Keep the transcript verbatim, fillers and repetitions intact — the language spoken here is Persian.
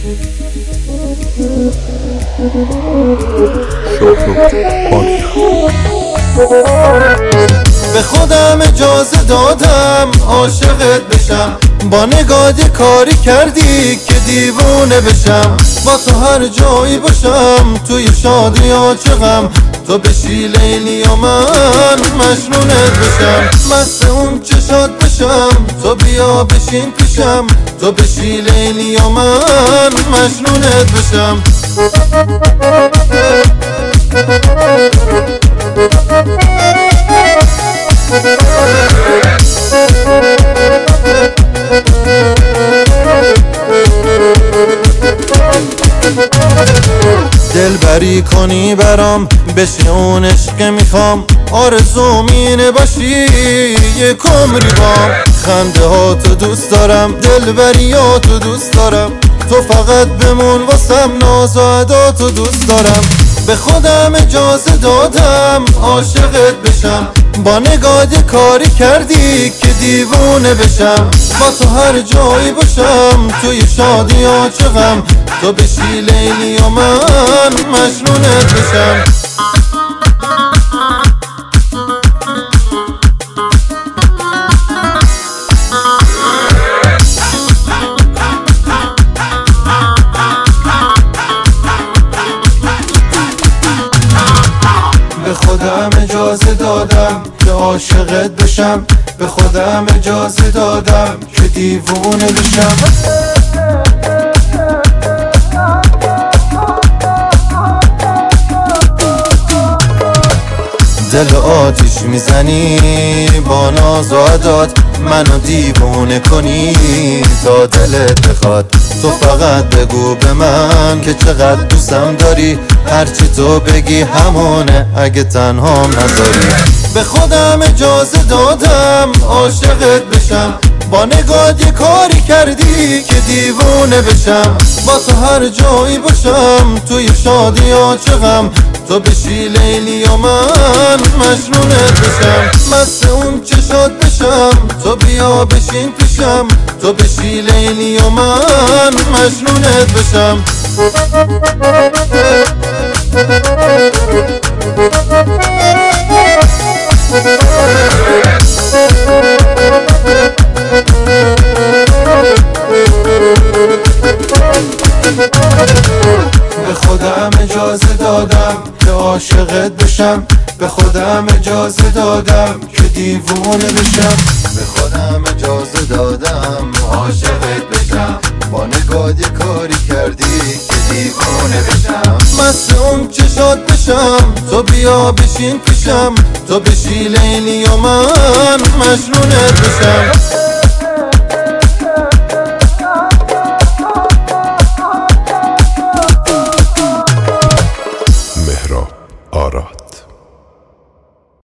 به خودم اجازه دادم عاشقت بشم، با نگاه کاری کردی که دیوونه بشم. با تو هر جایی باشم، توی شادی یا چه غم، تو بشی لیلی و من مجنونت بشم. مست اون چشات بشم، تو بیا بشین پیشم، تو بشی لیلی و من مجنونت بشم. دلبری کنی برام، بشی اون عشق میخوام، آرزوم اینه باشی یک عمری بام. خنده ها تو دوست دارم، دلبری ها تو دوست دارم، تو فقط بمون واسم، ناز و ادا تو دوست دارم. به خودم اجازه دادم عاشقت بشم، با نگاه کاری کردی که دیوونه بشم. با تو هر جایی باشم، توی شادی یا چه غم، تو بشی لیلی و من مجنونت بشم. به خودم اجازه دادم که عاشقت بشم، به خودم اجازه دادم که دیوونه بشم. دل آتیش میزنی با ناز و عداد، منو دیوونه کنی تا دلت بخواد. تو فقط بگو به من که چقدر دوستم داری، هرچی تو بگی همونه اگه تنهام نذاری. به خودم اجازه دادم عاشقت بشم، با نگاه کاری کردی که دیوونه بشم. با تو هر جایی باشم، توی شادی یا چه غم، تو بشی لیلی و من مجنونت بشم. مست اون چشات بشم، تو بیا بشین پیشم، تو بشی لیلی و من مجنونت بشم. به خودم اجازه دادم که عاشقت بشم، به خودم اجازه دادم که دیوونه بشم. به خودم اجازه دادم عاشقت بشم، با نگاه کاری کردی که دیوونه بشم. مست اون چشات بشم، تو بیا بشین پیشم، تو بشی لیلی و من مجنونت بشم.